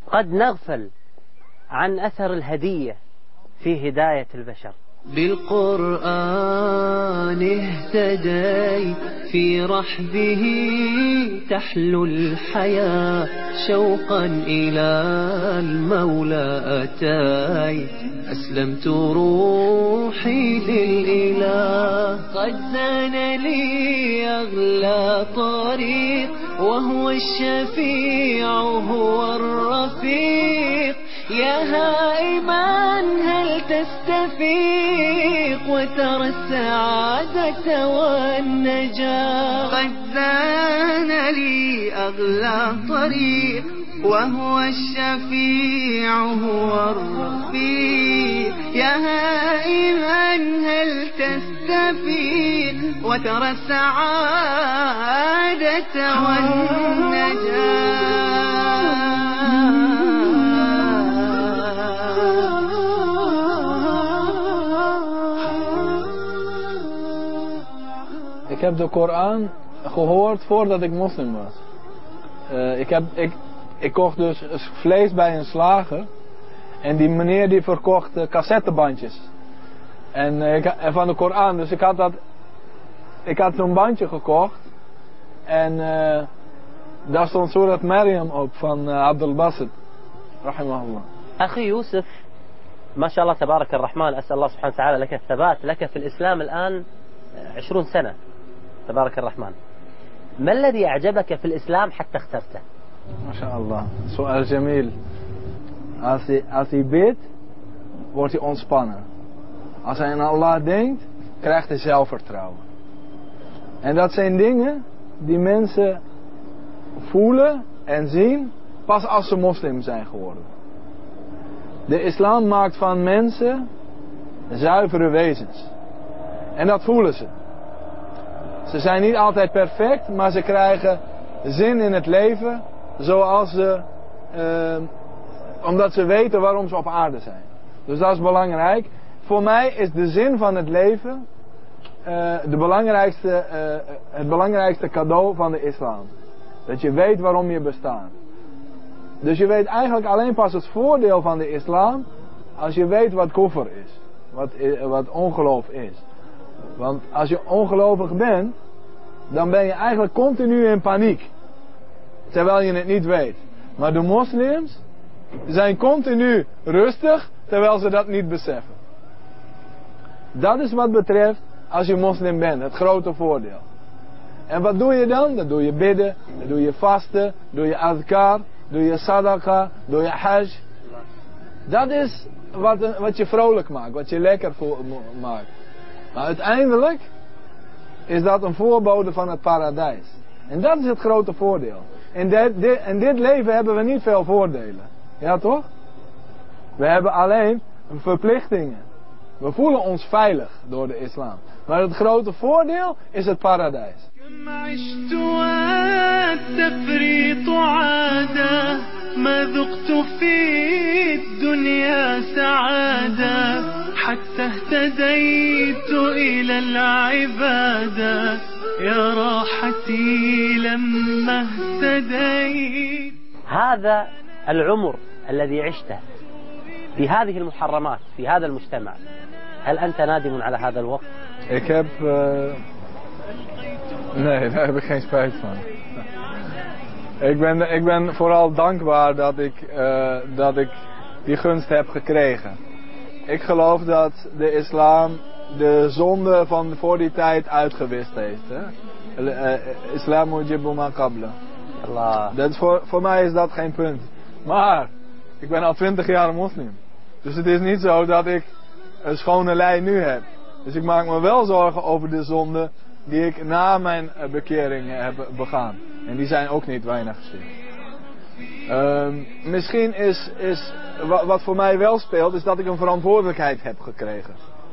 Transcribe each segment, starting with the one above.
قد نغفل عن أثر الهدية في هداية البشر. بالقرآن اهتديت في رحبه تحلو الحياة شوقا إلى المولى أتيت أسلمت روحي للإله قد زان لي أغلى طريق وهو الشفيع هو الرفيق يا هائما هل تستفيق وترى السعادة والنجاة قد زان لي أغلى طريق وهو الشفيع هو الرفيق يا هائما هل تستفيق وترى السعادة والنجاة. Ik heb de Koran gehoord voordat ik moslim was. Ik kocht dus vlees bij een slager. En die meneer die verkocht cassettebandjes. En van de Koran. Dus ik had zo'n bandje gekocht. En daar stond Surat Maryam op van Abdul Basit. Rahimahullah. أخي يوسف ما شاء الله تبارك الرحمن أسأل الله سبحانه وتعالى لك الثبات لك في الإسلام الآن 20 سنة تبارك الرحمن. ما الذي أعجبك في الإسلام حتى اخترته؟ ما شاء الله. سؤال جميل. Als hij bidt, wordt hij ontspannen. Als hij aan Allah denkt, krijgt hij zelfvertrouwen. En dat zijn dingen die mensen voelen en zien pas als ze moslim zijn geworden. De islam maakt van mensen zuivere wezens. En dat voelen ze. Ze zijn niet altijd perfect, maar ze krijgen zin in het leven zoals ze, omdat ze weten waarom ze op aarde zijn. Dus dat is belangrijk. Voor mij is de zin van het leven het belangrijkste cadeau van de islam. Dat je weet waarom je bestaat. Dus je weet eigenlijk alleen pas het voordeel van de islam als je weet wat kufr is. Wat ongeloof is. Want als je ongelovig bent, dan ben je eigenlijk continu in paniek. Terwijl je het niet weet. Maar de moslims zijn continu rustig, terwijl ze dat niet beseffen. Dat is wat betreft als je moslim bent, het grote voordeel. En wat doe je dan? Dan doe je bidden, dan doe je vasten, doe je adhkar, doe je sadaqa, doe je hajj. Dat is wat je vrolijk maakt, wat je lekker maakt. Maar uiteindelijk is dat een voorbode van het paradijs. En dat is het grote voordeel. In dit leven hebben we niet veel voordelen. Ja toch? We hebben alleen verplichtingen. We voelen ons veilig door de islam. Maar het grote voordeel is het paradijs. ما ذقت في الدنيا سعادة حتى اهتديت إلى العبادة يا راحتي لما اهتديت. هذا العمر الذي عشته في هذه المحرمات في هذا المجتمع، هل أنت نادم على هذا الوقت؟ Ik heb... Nee, daar heb ik geen spijt van. Ik ben vooral dankbaar dat ik die gunst heb gekregen. Ik geloof dat de islam de zonde van voor die tijd uitgewist heeft. Islam mujibu ma qabla. Voor mij is dat geen punt. Maar ik ben al 20 jaar moslim. Dus het is niet zo dat ik een schone lei nu heb. Dus ik maak me wel zorgen over de zonden die ik na mijn bekering heb begaan. En die zijn ook niet weinig gezien. Misschien is wat voor mij wel speelt, is dat ik een verantwoordelijkheid heb gekregen.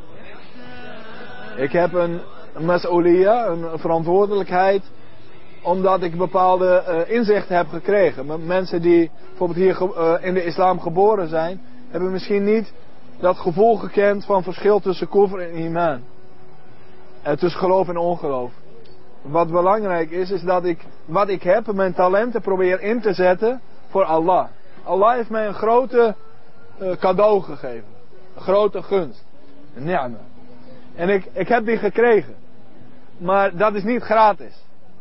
Ik heb een mas'uliyah, een verantwoordelijkheid, omdat ik bepaalde inzichten heb gekregen. Mensen die bijvoorbeeld hier in de islam geboren zijn, hebben misschien niet dat gevoel gekend van verschil tussen kufr en iman. Tussen geloof en ongeloof. Wat belangrijk is dat ik wat ik heb, mijn talenten probeer in te zetten voor Allah. Allah heeft mij een grote cadeau gegeven. Een grote gunst. Een ni'ma. En ik heb die gekregen. Maar dat is niet gratis.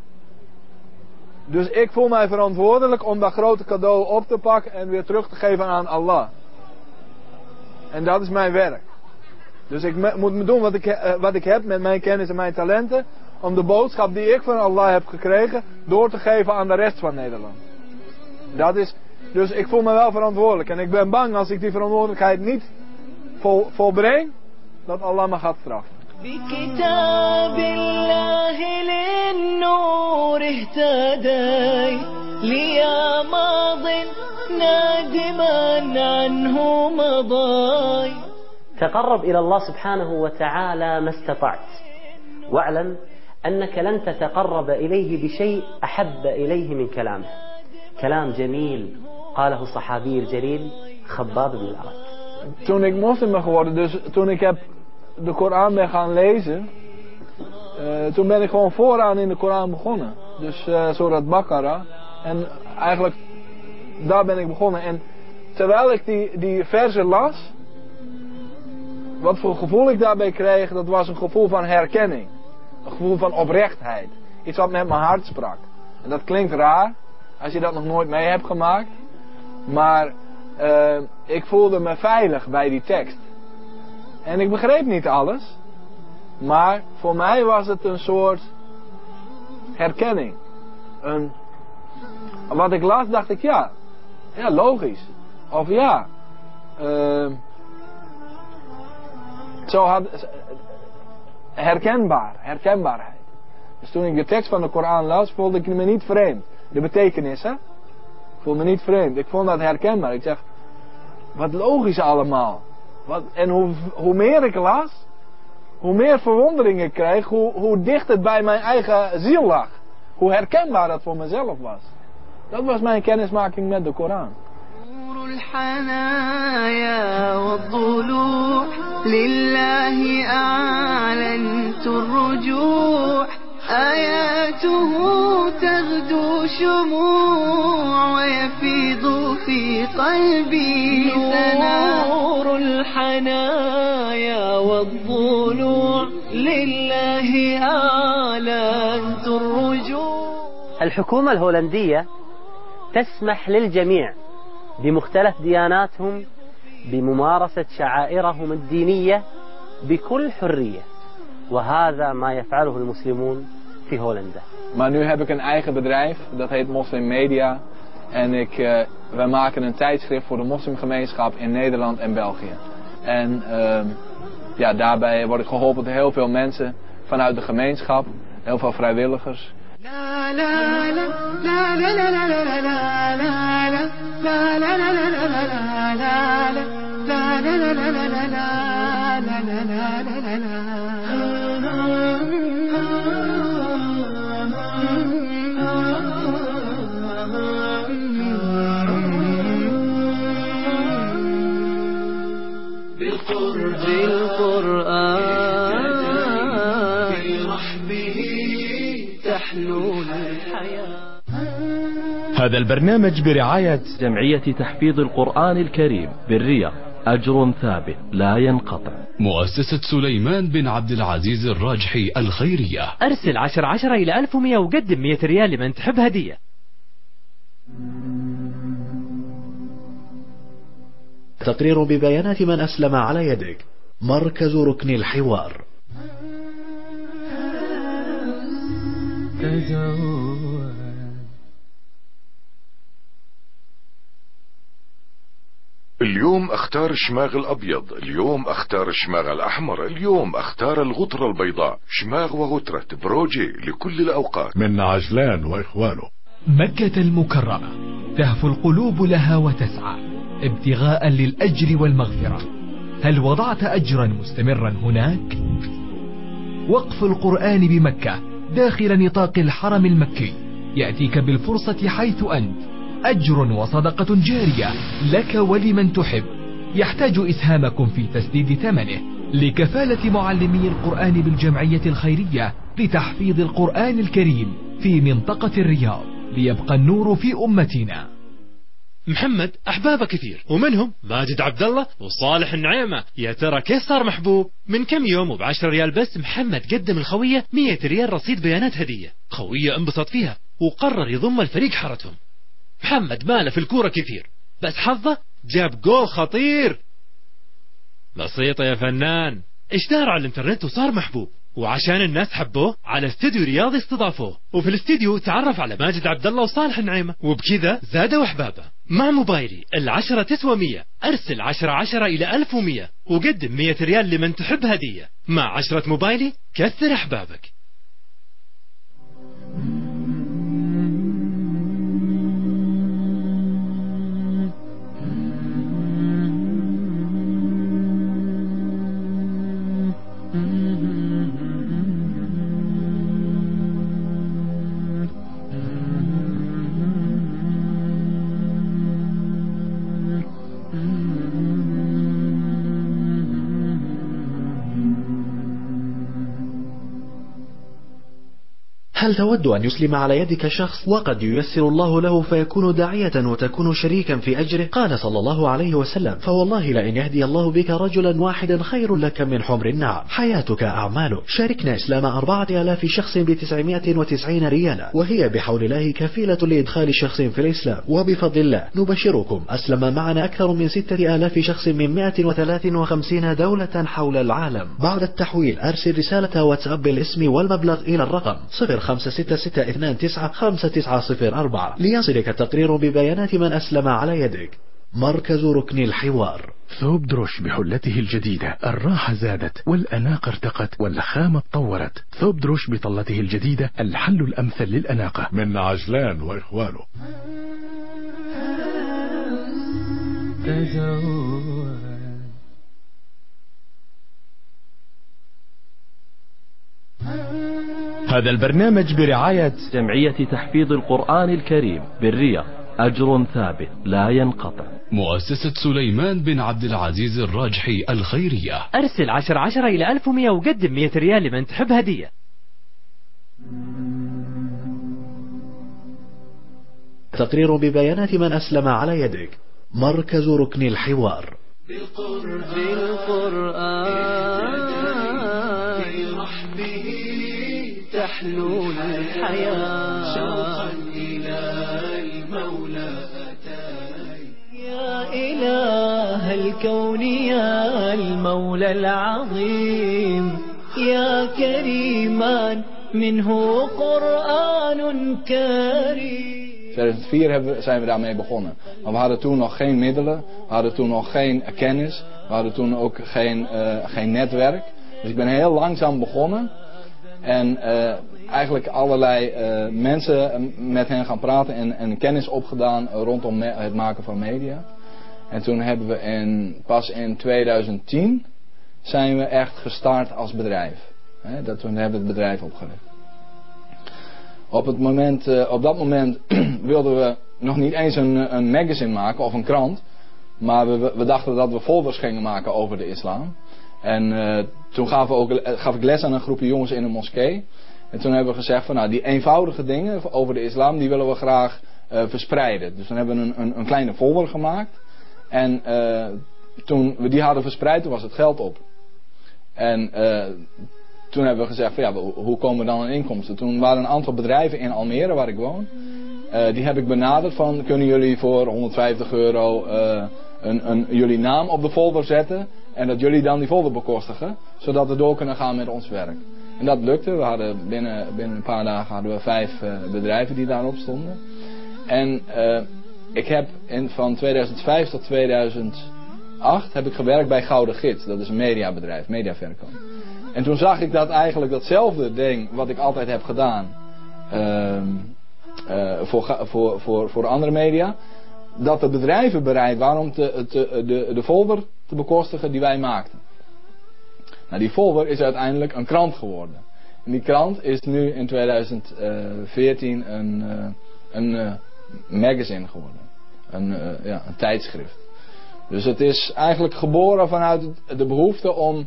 Dus ik voel mij verantwoordelijk om dat grote cadeau op te pakken en weer terug te geven aan Allah. En dat is mijn werk. Dus ik moet doen wat ik heb met mijn kennis en mijn talenten. Om de boodschap die ik van Allah heb gekregen door te geven aan de rest van Nederland. Dus ik voel me wel verantwoordelijk. En ik ben bang als ik die verantwoordelijkheid niet volbreng, dat Allah me gaat straffen. بكتاب الله للنور اهتدي ليا ماض نادما عنه مضاي. تقرب إلى الله سبحانه وتعالى ما استطعت، واعلم أنك لن تتقرب إليه بشيء أحب إليه من كلامه. كلام جميل قاله الصحابي الجليل خباب بن الأرت. Toen ik moslim ben geworden, dus toen ik de Koran ben gaan lezen, toen ben ik gewoon vooraan in de Koran begonnen. Dus Surat Baqarah. En eigenlijk daar ben ik begonnen. En terwijl ik die versen las, wat voor gevoel ik daarbij kreeg, dat was een gevoel van herkenning. Een gevoel van oprechtheid. Iets wat met mijn hart sprak. En dat klinkt raar, als je dat nog nooit mee hebt gemaakt. Maar ik voelde me veilig bij die tekst. En ik begreep niet alles. Maar voor mij was het een soort herkenning. Wat ik las dacht ik ja logisch. Of ja. Herkenbaarheid. Dus toen ik de tekst van de Koran las, voelde ik me niet vreemd. De betekenis, hè? Ik voelde me niet vreemd. Ik vond dat herkenbaar. Ik zeg, wat logisch allemaal. En hoe meer ik las, hoe meer verwondering ik kreeg, hoe dicht het bij mijn eigen ziel lag. Hoe herkenbaar dat voor mezelf was. Dat was mijn kennismaking met de Koran. الحنايا والضلوع لله أعلنت الرجوع آياته تغدو شموع ويفيض في قلبي ثنا نور الحنايا والضلوع لله أعلنت الرجوع. الحكومة الهولندية تسمح للجميع بمختلف دياناتهم بممارسة شعائرهم الدينية بكل حرية، وهذا ما يفعله المسلمون في هولندا. Maar nu heb ik een eigen bedrijf, dat heet Moslim Media. En wij maken een tijdschrift voor de moslimgemeenschap in Nederland en België. En daarbij word ik geholpen door heel veel mensen vanuit de gemeenschap, heel veel vrijwilligers. هذا البرنامج برعاية جمعية تحفيظ القرآن الكريم بالرياض، أجر ثابت لا ينقطع. مؤسسة سليمان بن عبد العزيز الراجحي الخيرية. أرسل 10 إلى 1100 وقدم 100 ريال لمن تحب هدية. تقرير ببيانات من أسلم على يدك. مركز ركن الحوار. اليوم اختار الشماغ الابيض، اليوم اختار الشماغ الاحمر، اليوم اختار الغطرة البيضاء. شماغ وغطرة بروجي لكل الاوقات من عجلان واخوانه. مكة المكرمة تهفو القلوب لها وتسعى ابتغاء للأجر والمغفرة. هل وضعت أجرا مستمرا هناك؟ وقف القرآن بمكة داخل نطاق الحرم المكي يأتيك بالفرصة حيث أنت. أجر وصدقة جارية لك ولمن تحب. يحتاج إسهامكم في تسديد ثمنه لكفالة معلمي القرآن بالجمعية الخيرية لتحفيظ القرآن الكريم في منطقة الرياض، ليبقى النور في أمتنا. محمد أحبابه كثير، ومنهم ماجد عبد الله وصالح النعيمة. يا ترى كيف صار محبوب؟ من كم يوم وب10 ريال بس محمد قدم الخوية 100 ريال رصيد بيانات هدية. خوية انبسط فيها وقرر يضم الفريق حارتهم. محمد ماله في الكورة كثير، بس حظه جاب جول خطير. بسيطة يا فنان. اشتهر على الانترنت وصار محبوب، وعشان الناس حبوه على استوديو رياضي استضافوه، وفي الاستوديو تعرف على ماجد عبد الله وصالح النعيمة، وبكذا زادوا احبابه. مع موبايلي 10 تسوى 100، ارسل 10 الى 1100 وقدم 100 ريال لمن تحب هدية. مع 10 موبايلي كثر احبابك. هل تود أن يسلم على يدك شخص وقد ييسر الله له فيكون داعية وتكون شريكا في أجره؟ قال صلى الله عليه وسلم: فوالله لئن يهدي الله بك رجلا واحدا خير لك من حمر النعم. حياتك أعمالك. شاركنا إسلام 4000 شخص ب990 ريالا، وهي بحول الله كفيلة لإدخال شخص في الإسلام. وبفضل الله نبشركم أسلم معنا أكثر من 6000 شخص من 153 دولة حول العالم. بعد التحويل أرسل رسالة واتساب بالاسم والمبلغ إلى الرقم 0566295904 ليصلك التقرير ببيانات من أسلم على يدك. مركز ركن الحوار. ثوب دروش بحلته الجديدة، الراحة زادت والأناقة ارتقت والخامة اتطورت. ثوب دروش بطلته الجديدة الحل الأمثل للأناقة. من عجلان وإخوانه. هذا البرنامج برعاية جمعية تحفيظ القرآن الكريم بالرياض، أجر ثابت لا ينقطع. مؤسسة سليمان بن عبد العزيز الراجحي الخيرية. أرسل 10 إلى 1100 وقدم 100 ريال لمن تحب هدية. تقرير ببيانات من أسلم على يدك. مركز ركن الحوار. بالقرآن برحمه تحلو الحياة، شوقا إلى المولى أتاي. يا إله الكون يا المولى العظيم، يا كريما منه قرآن كريم. 2004 zijn we daarmee begonnen. Maar we hadden toen nog geen middelen, we hadden toen nog geen kennis, we hadden toen ook geen netwerk. Dus ik ben heel langzaam begonnen. En eigenlijk allerlei mensen met hen gaan praten en kennis opgedaan rondom het maken van media. En toen hebben we pas in 2010 zijn we echt gestart als bedrijf. Toen hebben we het bedrijf opgericht. Op dat moment wilden we nog niet eens een magazine maken of een krant. Maar we dachten dat we folders gingen maken over de islam. En toen gaf ik les aan een groepje jongens in een moskee. En toen hebben we gezegd van die eenvoudige dingen over de islam, die willen we graag verspreiden. Dus toen hebben we een kleine folder gemaakt. En toen we die hadden verspreid, toen was het geld op. En toen hebben we gezegd van hoe komen we dan aan inkomsten? Toen waren een aantal bedrijven in Almere, waar ik woon. Die heb ik benaderd van, kunnen jullie voor €150 jullie naam op de folder zetten? En dat jullie dan die folder bekostigen, zodat we door kunnen gaan met ons werk. En dat lukte. We hadden binnen een paar dagen hadden we 5 bedrijven die daarop stonden. En ik heb van 2005 tot 2008 heb ik gewerkt bij Gouden Gids. Dat is een mediabedrijf, mediaverkoop. En toen zag ik dat eigenlijk datzelfde ding wat ik altijd heb gedaan voor andere media, dat de bedrijven bereid waren om de folder te bekostigen die wij maakten. Nou, die folder is uiteindelijk een krant geworden. En die krant is nu in 2014 een magazine geworden. Een tijdschrift. Dus het is eigenlijk geboren vanuit de behoefte om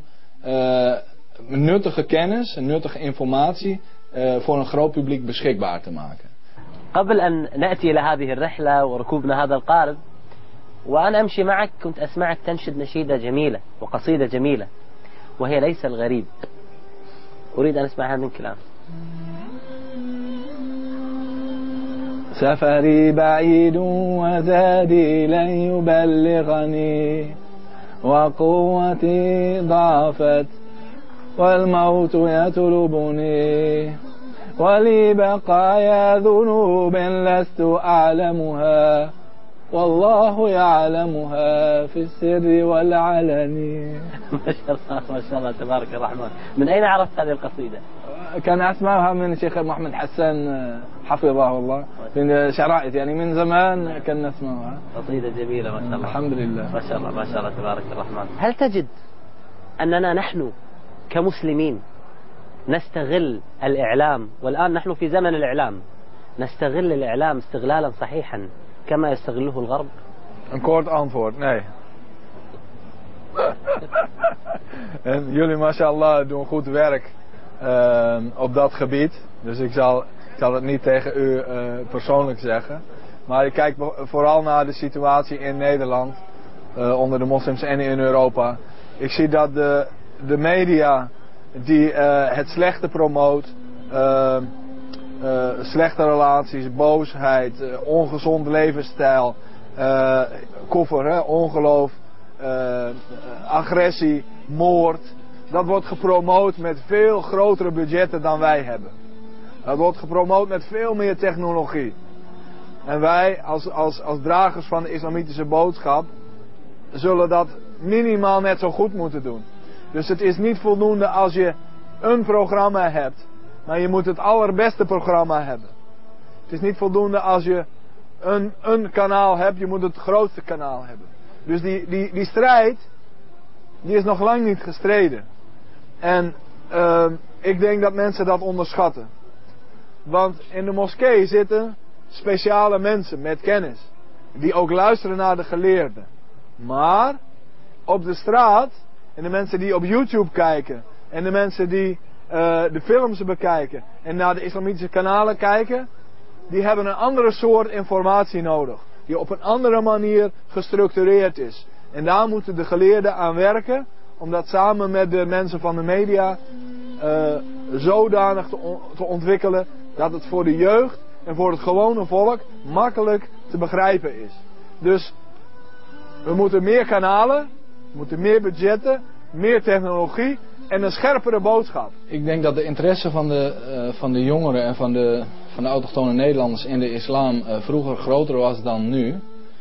nuttige kennis en nuttige informatie voor een groot publiek beschikbaar te maken. قبل أن نأتي إلى هذه الرحلة وركوبنا هذا القارب، وأنا أمشي معك كنت أسمعك تنشد نشيدة جميلة وقصيدة جميلة، وهي ليس الغريب. أريد أن أسمعها منك الآن. سفري بعيد وزادي لن يبلغني، وقوتي ضعفت والموت يطلبني، ولي بقايا ذنوب لست أعلمها، والله يعلمها في السر والعلن. ما شاء الله ما شاء الله تبارك الرحمن. من أين عرفت هذه القصيدة؟ كان أسمعها من الشيخ محمد حسن حفظه الله من شرائط، يعني من زمان كنا نسمعها. قصيدة جميلة ما شاء الله. الحمد لله ما شاء الله ما شاء الله تبارك الرحمن. هل تجد أننا نحن كمسلمين نستغل الإعلام، والآن نحن في زمن الإعلام، نستغل الإعلام استغلالا صحيحا كما يستغله الغرب؟ Een kort antwoord, nee. En jullie, mashallah, doen goed werk op dat gebied. Dus ik zal het niet tegen u persoonlijk zeggen. Maar ik kijk vooral naar de situatie in Nederland, onder de moslims en in Europa. Ik zie dat de media die het slechte promoot, slechte relaties, boosheid, ongezond levensstijl, koffer, ongeloof, agressie, moord. Dat wordt gepromoot met veel grotere budgetten dan wij hebben. Dat wordt gepromoot met veel meer technologie. En wij als dragers van de islamitische boodschap zullen dat minimaal net zo goed moeten doen. Dus het is niet voldoende als je een programma hebt, maar je moet het allerbeste programma hebben. Het is niet voldoende als je een kanaal hebt, je moet het grootste kanaal hebben. Dus die strijd, die is nog lang niet gestreden. En ik denk dat mensen dat onderschatten. Want in de moskee zitten speciale mensen met kennis, die ook luisteren naar de geleerden. Maar op de straat, en de mensen die op YouTube kijken, en de mensen die de films bekijken en naar de islamitische kanalen kijken, die hebben een andere soort informatie nodig, die op een andere manier gestructureerd is. En daar moeten de geleerden aan werken, om dat samen met de mensen van de media zodanig te ontwikkelen dat het voor de jeugd en voor het gewone volk makkelijk te begrijpen is. Dus we moeten meer kanalen, we moeten meer budgetten, meer technologie en een scherpere boodschap. Ik denk dat de interesse van de jongeren en van de autochtone Nederlanders in de islam vroeger groter was dan nu.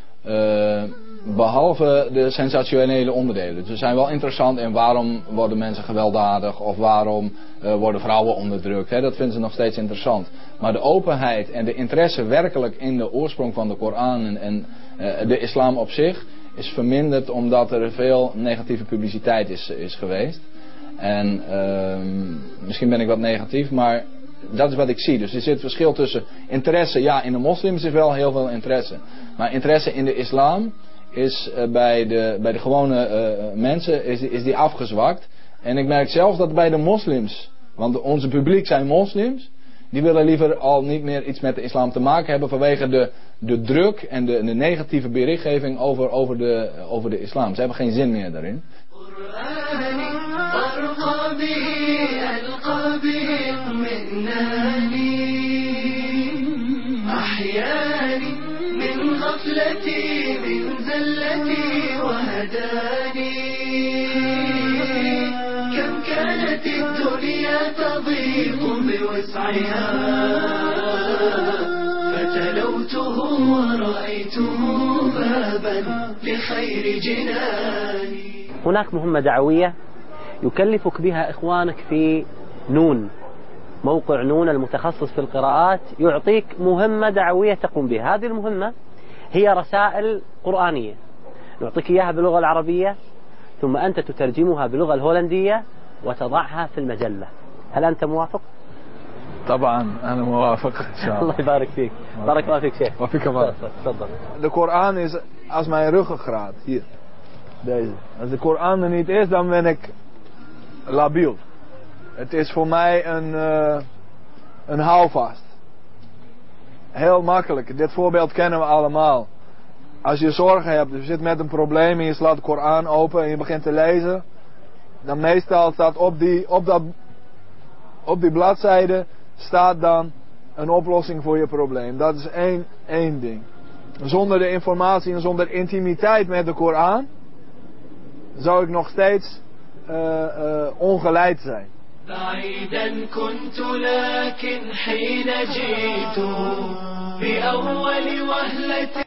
Behalve de sensationele onderdelen. Dus ze zijn wel interessant in waarom worden mensen gewelddadig of waarom worden vrouwen onderdrukt. Dat vinden ze nog steeds interessant. Maar de openheid en de interesse werkelijk in de oorsprong van de Koran en de islam op zich is verminderd omdat er veel negatieve publiciteit is geweest. En misschien ben ik wat negatief, maar dat is wat ik zie. Dus er zit verschil tussen interesse. Ja, in de moslims is wel heel veel interesse. Maar interesse in de islam is bij de gewone mensen is die afgezwakt. En ik merk zelfs dat bij de moslims, want onze publiek zijn moslims, die willen liever al niet meer iets met de islam te maken hebben vanwege de druk en de negatieve berichtgeving over de islam. Ze hebben geen zin meer daarin. غفلتي من زلتي وهداني كم كانت الدنيا تضيق بوسعها فتلوته ورأيته بابا لخير جناني. هناك مهمة دعوية يكلفك بها إخوانك في نون، موقع نون المتخصص في القراءات يعطيك مهمة دعوية تقوم بها. هذه المهمة هي رسائل قرآنية، نعطيك إياها باللغة العربية ثم أنت تترجمها باللغة الهولندية وتضعها في المجلة. هل أنت موافق؟ طبعا أنا موافق إن شاء الله. الله يبارك فيك. بارك الله فيك شيخ. وفيك بارك. تفضل. De Koran is als mijn ruggengraat. Hier. Deze. Als de Koran er niet is, dan ben ik labiel. Het is voor mij een houvast. Heel makkelijk. Dit voorbeeld kennen we allemaal. Als je zorgen hebt, je zit met een probleem en je slaat de Koran open en je begint te lezen. Dan meestal staat op die bladzijde staat dan een oplossing voor je probleem. Dat is één ding. Zonder de informatie en zonder intimiteit met de Koran zou ik nog steeds ongeleid zijn. بعيدا كنت لكن حين جئت بأول وهلة